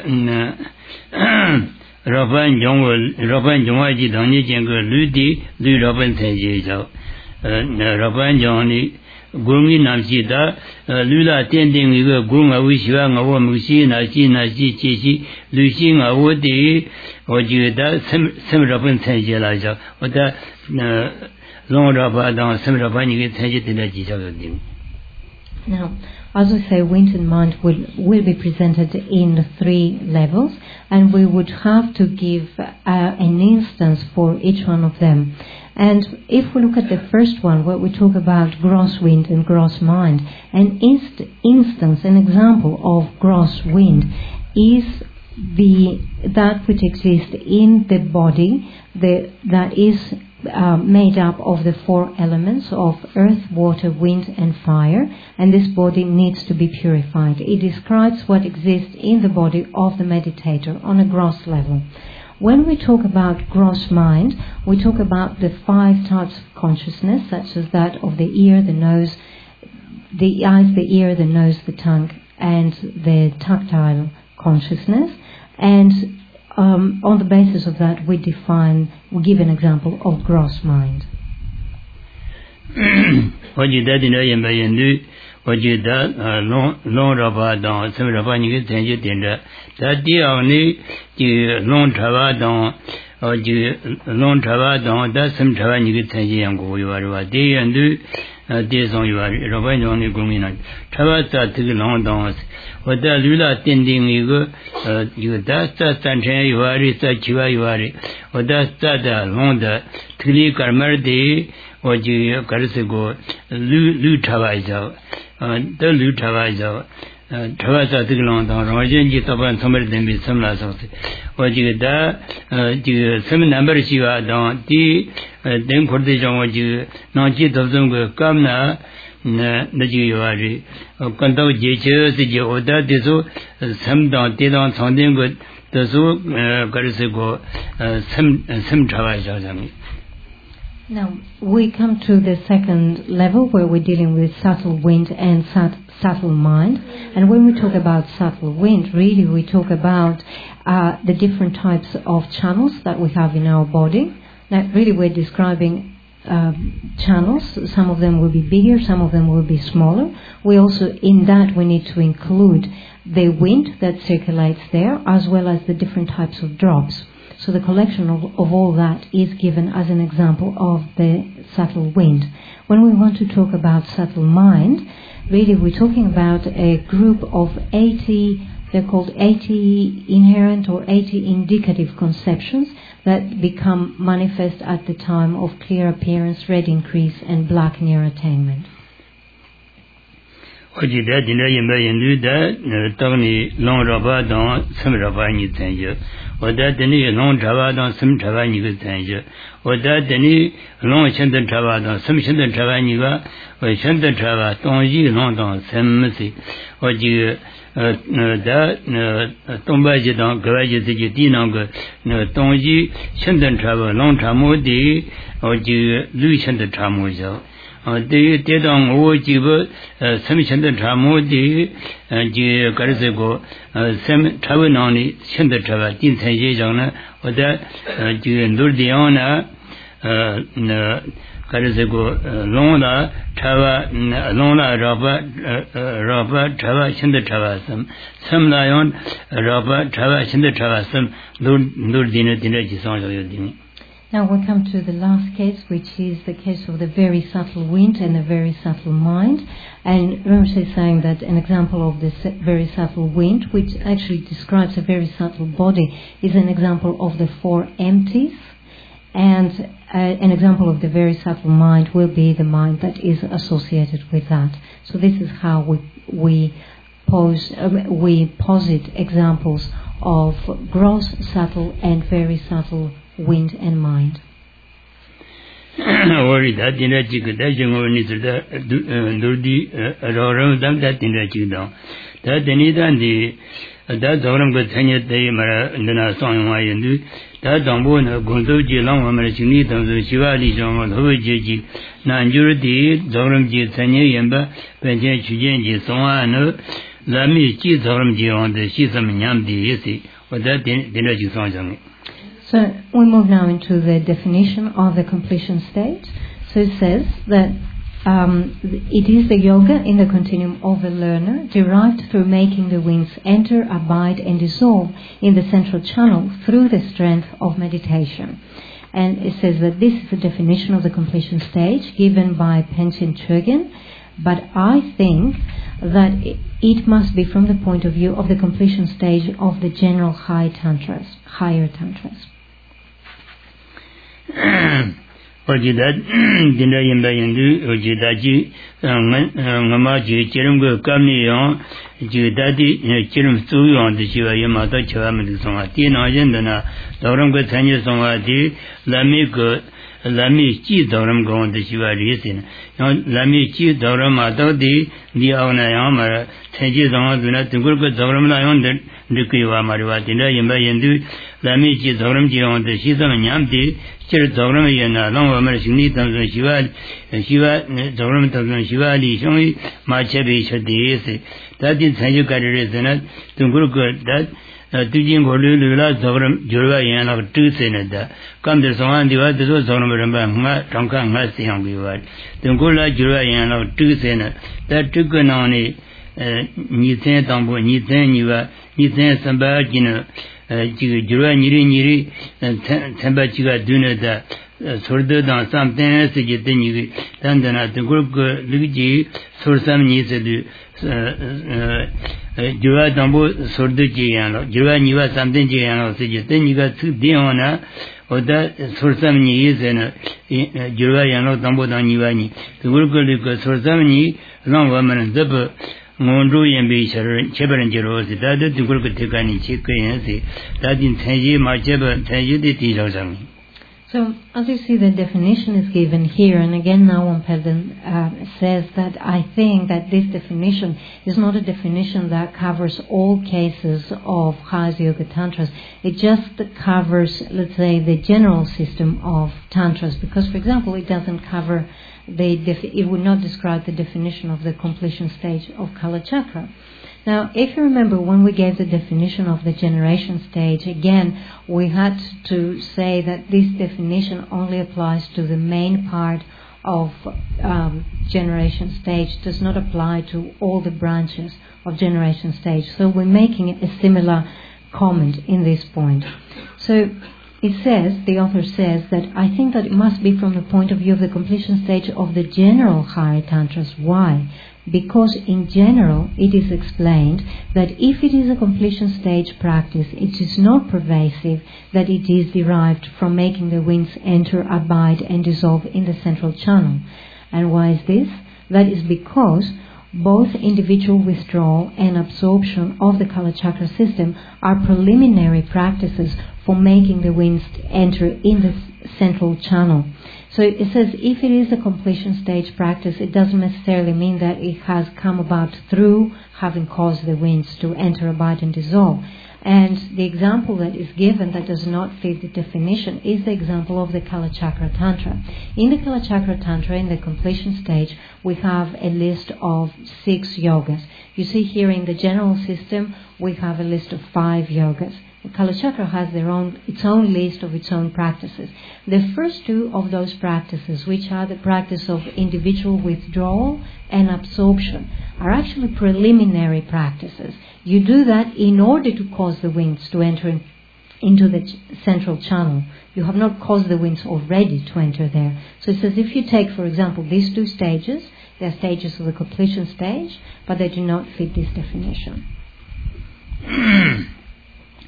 Raban Jongwa ji dangni je go lu de lu raban tai je jao Raban Jongni Gungi Namsi da Lula Tending Gunga Wishwa Ngawa Musi Nashi Chichi Lucy Ngawa de Ojuda Semrapan Sanjelaja or the Long Rabadan Semrapani Sanjit. Now, as we say, wind and mind will be presented in 3 levels, and we would have to give an instance for each one of them. And if we look at the first one, where we talk about gross wind and gross mind, an instance, an example of gross wind is that which exists in the body that is made up of the 4 elements of earth, water, wind and fire, and this body needs to be purified. It describes what exists in the body of the meditator on a gross level. When we talk about gross mind, we talk about the 5 types of consciousness, such as that of the ear, the nose, the eyes, the ear, the nose, the tongue, and the tactile consciousness. And on the basis of that, we give an example of gross mind. Wajida long raba down, some raba you get change it in that dear only long trava down or long trava down, that's some trava you get change and go you are day and do days on you are raba only going on. Trava start to long downs. What the Lula tending you go, you that's the Sanchez you are, such you are, or that's the long the Tili Karmer day or you Karsego Lu Travaizo. The Lu Travaizo Travasa Tiglon, Rojanji Taban, somebody then be some last of it. Or you da some numbers you are down, then Cordijon what you not cheat of them go come now. The Juari, Kanto Jechers, the Yoda, the so, some down, did on something good, the so, Garisego, some travail. Now, we come to the second level where we're dealing with subtle wind and subtle mind. And when we talk about subtle wind, really we talk about the different types of channels that we have in our body. Now, really we're describing channels. Some of them will be bigger, some of them will be smaller. We also, in that, we need to include the wind that circulates there, as well as the different types of drops. So the collection of all that is given as an example of the subtle wind. When we want to talk about subtle mind, really we're talking about a group of 80, they're called 80 inherent or 80 indicative conceptions that become manifest at the time of clear appearance, red increase and black near attainment. Or that the new long travadan, some travaniga danger, or that the new long shenton travadan, some shenton travaniga, or shenton trava, tonji longdon, semsi, or you that Tombajidan, Garaji Dinanga, Tonji, shenton trava, long tramodi, or you lose the tramoja. They did on all Jiba, some shenton tramodi, and you Garzego, some travel only, shenton trava, Din Sanjana, or that you Lurdiana, Garzego, Lona, Trava, Lona, Robert, Trava, shenton trava, some lion, Robert, Trava, shenton trava, some Lurdina, Dinajis. Now we come to the last case, which is the case of the very subtle wind and the very subtle mind. And Rinpoche is saying that an example of this very subtle wind, which actually describes a very subtle body, is an example of the 4 empties. And an example of the very subtle mind will be the mind that is associated with that. So this is how we posit examples of gross, subtle and very subtle wind and mind. worry that in a chicken, that you only to the roarum that in the chicken. That the need and the that Zoram got 10 years day, and then I saw him why and do that don't want to go to Jilang, American, the Shivali Jong, Hoji, Nanjurdi, Zoram Ji, 10 years, Yamba, Pension Chujan, so I know. Let me see Zoram Ji on the Shisam Yam Di, or that dinner you saw. So we move now into the definition of the completion state. So it says that it is the yoga in the continuum of the learner derived through making the winds enter, abide and dissolve in the central channel through the strength of meditation. And it says that this is the definition of the completion stage given by Panchen Chögyam, but I think that it must be from the point of view of the completion stage of the general higher tantras. Ojidat, dinner in Bayandu, Ojidaji, Ngamaji, Chirum Kamion, Judadi, Chirum Su on the Shiva Yamato Chavamid Songati, Nojendana, Doram Gotanya Songati, Lami Chi Doram go on the Shiva Reason. Lami Chi Doram Adodi, the Aunayama, Tenji Dong, do not to go Doram Lion, the Kiva Mariwatina, Yambayandu, Lami Chi Doram Ji on the Shizam and Yamdi, Chir Doram Yana, Long American Shiva, Shiva, Doram Shivali, Shongi, Machabi Shadi, that is Sanju Kari to go that. Tujin Golula Zoram Jura and of two senata. Come to someone the other Zoram Tonka Hasi on the word. The Gula Jura and of two senat. That took an only Nithan Tambo, Nithan Yuva, Nithan Sambajina, Jura Niri, Tambachiga Dunata, Sorda on something else, then you Tandana, the group Luigi, Sorsam Nisu. Jura Tambo Sordujiano, Jura Niva something Giano, then you got 2 Diona, or that Sorsamni is and Jura Yano Tambo Danivani. The Gurgulica Sorsamni, long woman and double Mondu and Be Cheber and Jerosi, that the Gurgutikani Chicken, that in Tenji, Marcheba, Tenji, the Tijosami. So, as you see, the definition is given here, and again now Wampelden says that I think that this definition is not a definition that covers all cases of Hatha Yoga Tantras. It just covers, let's say, the general system of Tantras, because, for example, it doesn't cover it would not describe the definition of the completion stage of Kalachakra. Now, if you remember when we gave the definition of the generation stage, again, we had to say that this definition only applies to the main part of generation stage, does not apply to all the branches of generation stage. So we're making a similar comment in this point. So it says, the author says, that I think that it must be from the point of view of the completion stage of the general higher tantras. Why? Because in general it is explained that if it is a completion stage practice, it is not pervasive, that it is derived from making the winds enter, abide and dissolve in the central channel. And why is this? That is because both individual withdrawal and absorption of the Kalachakra system are preliminary practices for making the winds enter in the central channel. So it says if it is a completion stage practice, it doesn't necessarily mean that it has come about through having caused the winds to enter, abide and dissolve. And the example that is given that does not fit the definition is the example of the Kalachakra Tantra. In the Kalachakra Tantra, in the completion stage, we have a list of 6 yogas. You see here in the general system, we have a list of 5 yogas. The Kalachakra has its own list of its own practices. The first 2 of those practices, which are the practice of individual withdrawal and absorption, are actually preliminary practices. You do that in order to cause the winds to enter into the central channel. You have not caused the winds already to enter there. So it says if you take, for example, these 2 stages, they are stages of the completion stage, but they do not fit this definition.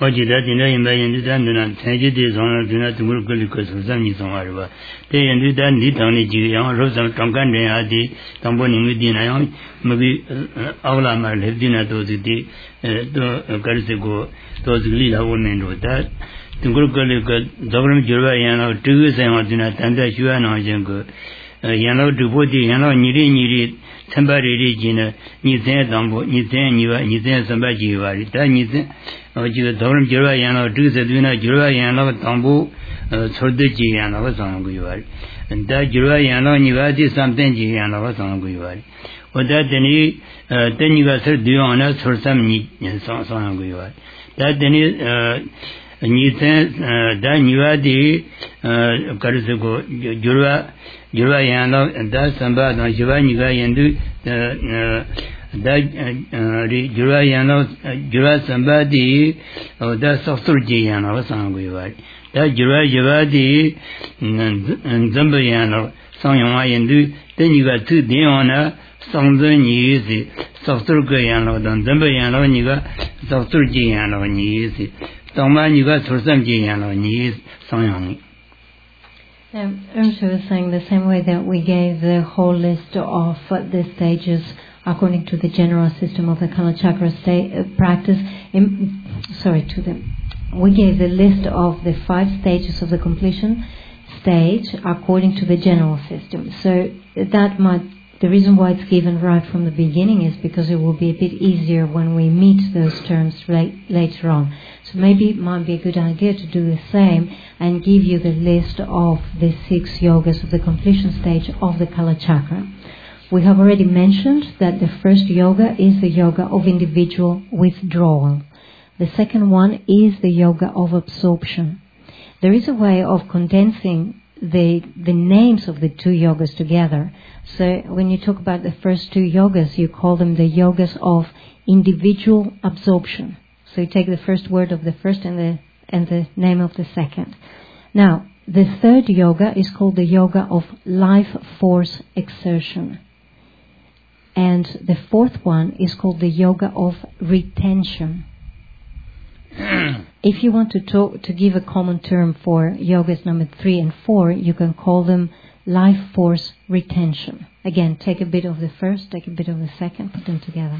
어제 다진에 임바인도 단단 태지대 zon을 지나 등을 걸고 소상이 zon하르바 대연도 단 니당이 지양 로상 정간된 아디 당보님이 디나요 뭐비 아울라말 레디나도 디디 또 가르치고 또 들리라고 면도다 등을 걸고 저그럼 줄바야나 뜨거세요 지나 단다 쉬어나 그 양로 두보디 양로 니리 참바리리 지나 니세 당보 니세 니와 니세 선바지와리 다 니세 어지가 더럼 줄바야나 뜨거세드나 줄바야나 당보 철대지야나 상고요리 다 줄바야나 니와디 삼텐지야나 상고요리 오다더니 때니가 설디오나 설삼니 상고요리 다더니 니세 다 니와디 가르스고 줄바야나 다 삼바나 지바니가 연두 다 줄바야나 줄바 삼바디 다 석술지야나 상고요리 다 줄바지바디 잠바야나 상용화 연두 때니가 트디오나 상전이지 석술거야나 잠바야나 니가 석술지야나 니지 정말이가 설상지야나 니 상용이 Earnshaw was saying the same way that we gave the whole list of the stages according to the general system of the Kalachakra practice. We gave the list of the 5 stages of the completion stage according to the general system. So the reason why it's given right from the beginning is because it will be a bit easier when we meet those terms later on. So maybe it might be a good idea to do the same and give you the list of the 6 yogas of the completion stage of the Kalachakra. We have already mentioned that the first yoga is the yoga of individual withdrawal. The second one is the yoga of absorption. There is a way of condensing the names of the 2 yogas together. So when you talk about the first 2 yogas, you call them the yogas of individual absorption. So you take the first word of the first and the name of the second. Now, the third yoga is called the yoga of life force exertion. And the fourth one is called the yoga of retention. If you want to give a common term for yogas number 3 and 4, you can call them life force retention. Again, take a bit of the first, take a bit of the second, put them together.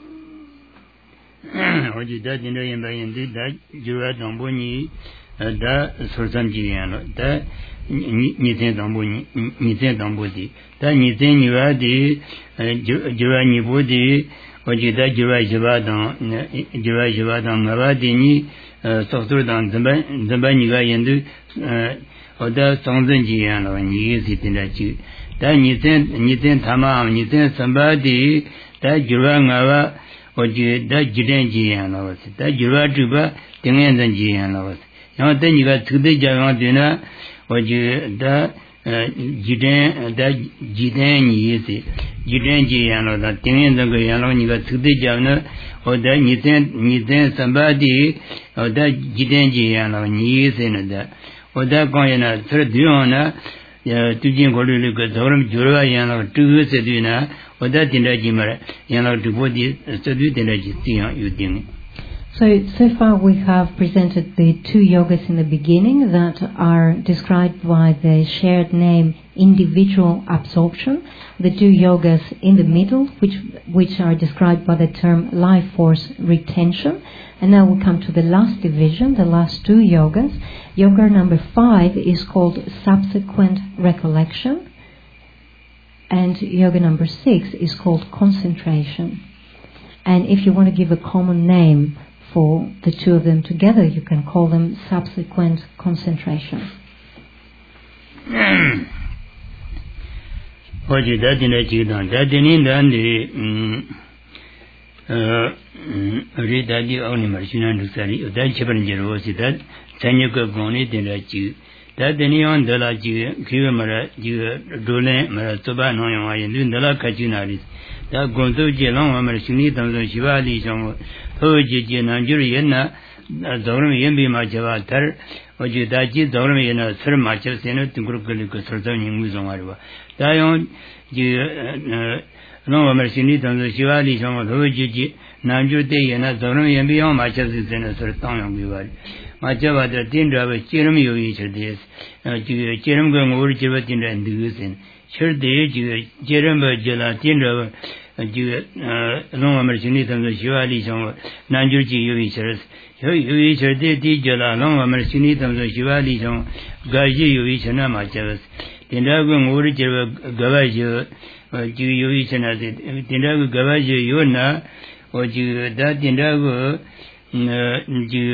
어디 다 진행해 봐야지 다 주와 정보니 다 설상지야노 다 니세 정보디 다 니세 니와디 주와 니보디 어디 다 주와 지바당 나바디니 소소단 잠바니가 연두 어다 성전지야노 니시tinda지 다 니세 타마 니세 삼바디 다 주와 나와 어디 다 지den지야노 다 주와 주바 등엔전지야노 양 때니가 특대자가 되나 어디 다 지den이지 지den지야노 다 등엔전거야노 니가 특대자는 어다 니세 삼바디 어다 지den지야노 니세는다 어다 거야나 서디오나 tujian kolulu ko thoram jurwa yana tu se dina oda tindaji mara yana tu bodi sadu tindaji tiyan yuding. So far we have presented the 2 yogas in the beginning that are described by the shared name individual absorption, the 2 yogas in the middle which are described by the term life force retention, and now we come to the last division, the last 2 yogas. Yoga number 5 is called subsequent recollection, and yoga number 6 is called concentration. And if you want to give a common name for the 2 of them together, you can call them subsequent concentration. 다 곤도 제랑 아마 신이 담도 시바리 좀 허지지 난주리나 저런 연비마 제가 달 어제 다지 저런 얘는 설 맞춰서는 등그룹 걸리고 설정 임무종 알아 다용 지 long wa mer shini tang so shiwa li shang lo ji ji nan ju de yin na zo ren yin bi yong ma cha si sen na so tang yang bi ba ma cha ba de tin da ba ji ren yu yi che de ji ji ren ge ngo ri ji ba tin da ndu sen che de ji ren ba ji la tin da ba ji long wa mer shini tang so shiwa li shang nan ju ji yu yi che yu yi che de di ji la long wa mer shini tang so shiwa li shang ga ji yu yi che na ma cha tin da ge ngo ri ji ba ga ba ji ji yu yi che na de tin da ge ga ba ji yu na o ji da tin da ge ji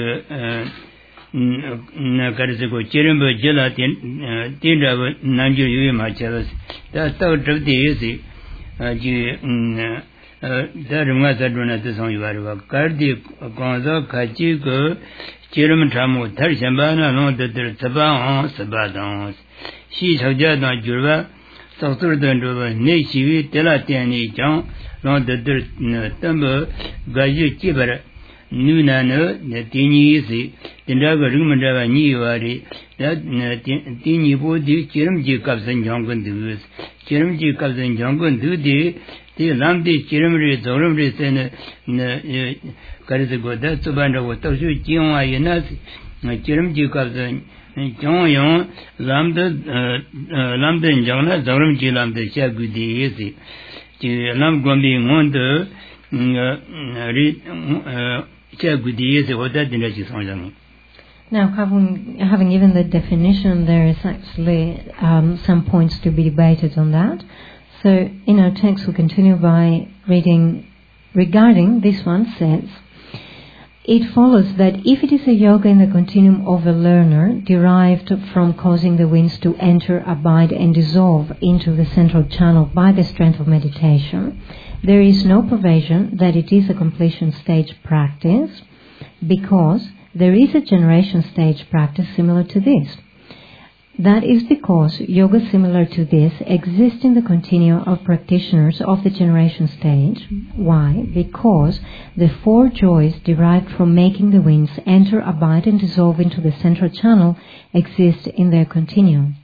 na ka ri se ko che ren ba ji la tin da ba nan ju yu yi ma cha da ta zhe de yi si ji da ren ga sa na de song yu ba ba ka di gong za ka ji ge che ren cha mo tar xian ba na long de de sa ba hong sa ba dong xi chao jia dang ju ba sau su de de ba nei xi wi de la tian ni jiang long de de dan ba ga ji ji ba nu na ne ti ni si tin da ge ring men da ba ni wa ri da ti ni bo di ji ren ji ka san jiang gun de ji ren ji ka san jiang gun de di lam di ji ren ri zo ren ri se ne ka ri se go da zu ban da wo dou shu jing wa yin na ji ren ji ka san jiang yong lam de jiang na zo ren ji lam de xia gu di si ji lam guan bi ngon de ri xia gu di si wo da din da ji song jang. Now, having given the definition, there is actually some points to be debated on that. So, in our text, we continue by reading regarding this one says, it follows that if it is a yoga in the continuum of a learner derived from causing the winds to enter, abide and dissolve into the central channel by the strength of meditation, there is no provision that it is a completion stage practice, because there is a generation stage practice similar to this. That is because yoga similar to this exists in the continuum of practitioners of the generation stage. Why? Because the four joys derived from making the winds enter, abide and dissolve into the central channel exist in their continuum.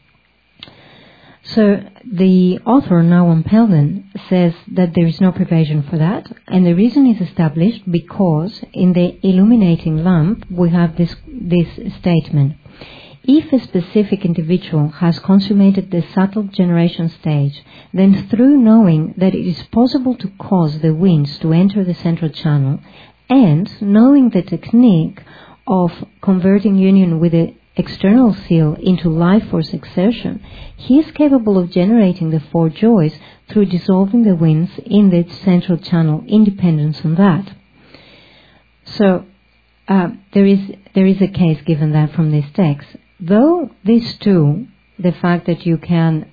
So the author, Nawam Pelden, says that there is no provision for that, and the reason is established because in the illuminating lamp we have this statement. If a specific individual has consummated the subtle generation stage, then through knowing that it is possible to cause the winds to enter the central channel, and knowing the technique of converting union with the external seal into life force exertion, he is capable of generating the four joys through dissolving the winds in the central channel, independent on that. So there is a case given that from this text. Though these two, the fact that you can,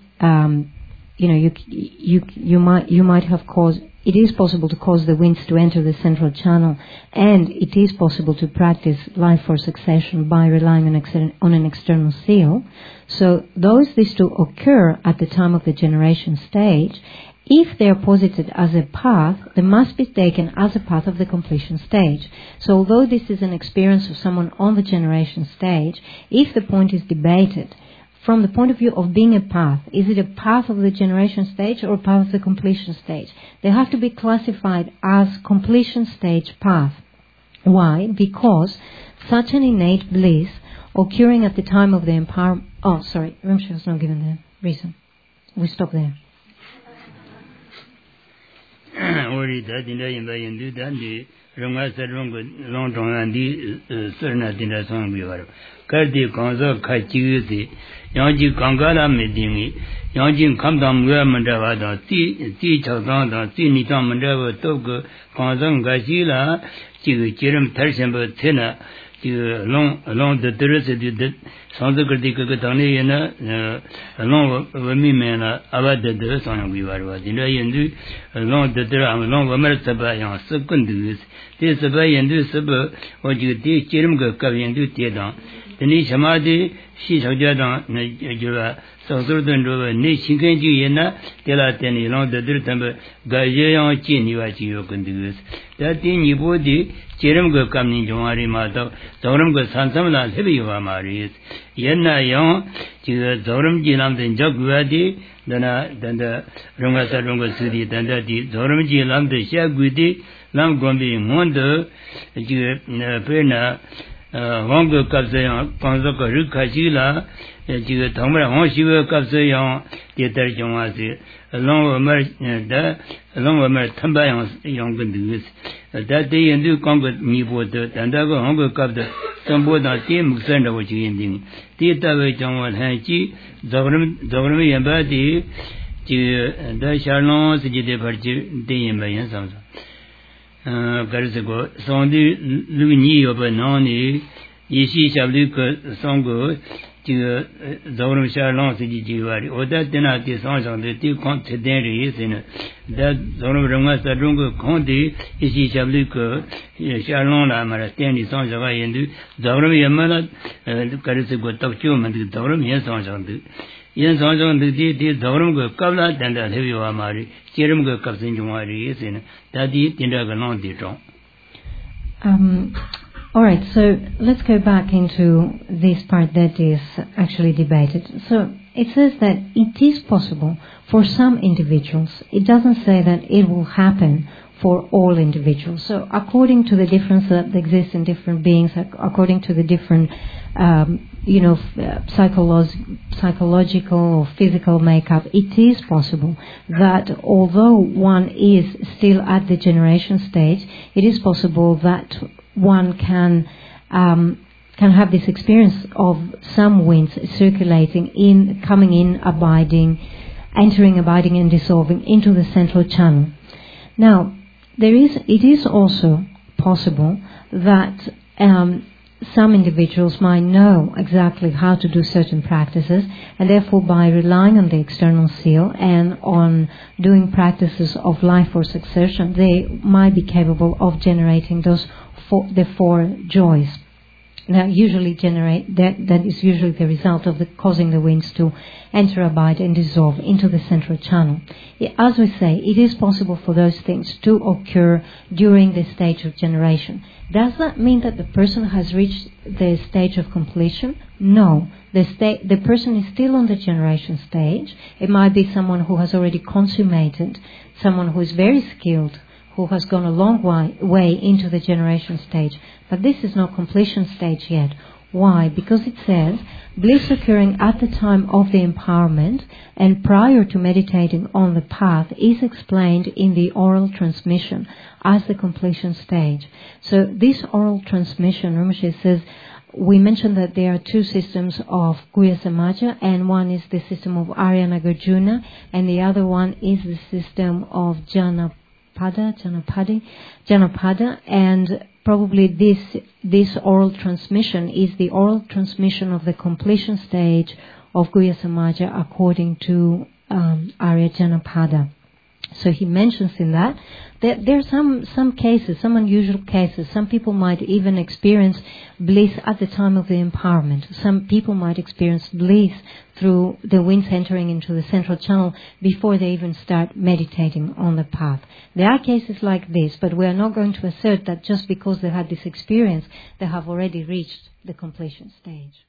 you might have caused. It is possible to cause the winds to enter the central channel, and it is possible to practice life force exertion by relying on an external seal. So these two occur at the time of the generation stage. If they are posited as a path, they must be taken as a path of the completion stage. So although this is an experience of someone on the generation stage, if the point is debated from the point of view of being a path, is it a path of the generation stage or a path of the completion stage? They have to be classified as completion stage path. Why? Because such an innate bliss occurring at the time of the empowerment... Oh, sorry, Rimsha was not given the reason. We stop there. Kardi Kanza Kachi, Yanji Kangala Medini, Yanjin Kamdam Mandava, Ti Chazanda, Ti Nitam Mandava, Toga, Kanzan Gajila, Chirim Tarshamba Tina, along the Terrace, Santa Katikatani, along Wimena, Abad the Son Viva, Dina Yendu, along the Dram, along Wamertabayan, second this. This Sabayan do Saba, or you did Chirimga Kavian do Tiedan. Teni Shamadi, she Sajada, Jura, Southern River, Nation Yena, Tela Teni, long the Dirtamber, Gajan Chin, you are you can do this. That in your body, Jeremgo coming to Marimata, Zorumgo Sansamla, heavy you are Maris. Yena Yon, Zorum Gilam, and Jogwadi, then the Rungasa Runga City, then the Zorum Gilam, the Shagudi, Lam Gombi, Mondo, Pena. Hongo Kapsayan, Konzoko Rukajila, Tomra Honshiva Kapsayan, Dieter Jomasi, along with Mer Tambayan young Gundus. That day and do Congo Nipoto, and I go Hongo Kapda, Samboda Tim Senda which you ending. Tita John Hanchi, Zogram and Badi, the Charlons, the departure, day and by Samson. Garzago, Sondi Luni of a noni, Yishi Shabluk Songo, Zorum Charlon Sijivari, or that dinner is on the two continents in that Zorum Rungas Rungo Conti, Yishi Shabluk, Charlon Amarastani Sons of Ayendu, Zorum Yamala, Garzago Tokchum and the Zorum Yensons on the Yen Sons on the Zorum go Kavla and the heavy Amari, Cherum go Kapsin Jumari is in that Tindagalon Ditron. All right, so let's go back into this part that is actually debated. So it says that it is possible for some individuals. It doesn't say that it will happen for all individuals. So according to the difference that exists in different beings, according to the different, psychological or physical makeup, it is possible that although one is still at the generation stage, it is possible that one can have this experience of some winds circulating coming in, entering, abiding and dissolving into the central channel. Now, it is also possible that some individuals might know exactly how to do certain practices, and therefore by relying on the external seal and on doing practices of life force exertion, they might be capable of generating the four joys. That usually that is usually the result of causing the winds to enter, abide and dissolve into the central channel. As we say, it is possible for those things to occur during the stage of generation. Does that mean that the person has reached the stage of completion? No. The person is still on the generation stage. It might be someone who has already consummated, someone who is very skilled, who has gone a long way into the generation stage. But this is not completion stage yet. Why? Because it says, bliss occurring at the time of the empowerment and prior to meditating on the path is explained in the oral transmission as the completion stage. So this oral transmission, Rinpoche says, we mentioned that there are two systems of Guhya Samaja, and one is the system of Arya Nagarjuna, and the other one is the system of Janapada, and probably this oral transmission is the oral transmission of the completion stage of Guhya Samaja according to Arya Janapada. So he mentions in that there are some cases, some unusual cases. Some people might even experience bliss at the time of the empowerment. Some people might experience bliss through the winds entering into the central channel before they even start meditating on the path. There are cases like this, but we are not going to assert that just because they had this experience, they have already reached the completion stage.